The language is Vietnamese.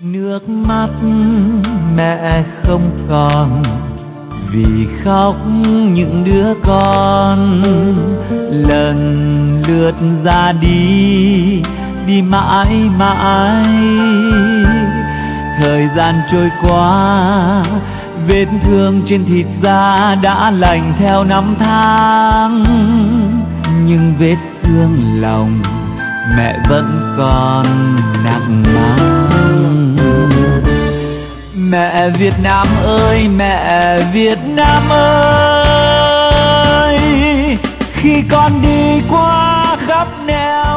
Nước mắt mẹ không còn vì khóc những đứa con lần lượt ra đi, đi mãi mãi. Thời gian trôi qua, vết thương trên thịt da đã lành theo năm tháng, nhưng vết thương lòng mẹ vẫn còn nặng mang. Mẹ Việt Nam ơi, mẹ Việt Nam ơi, khi con đi qua khắp nẻo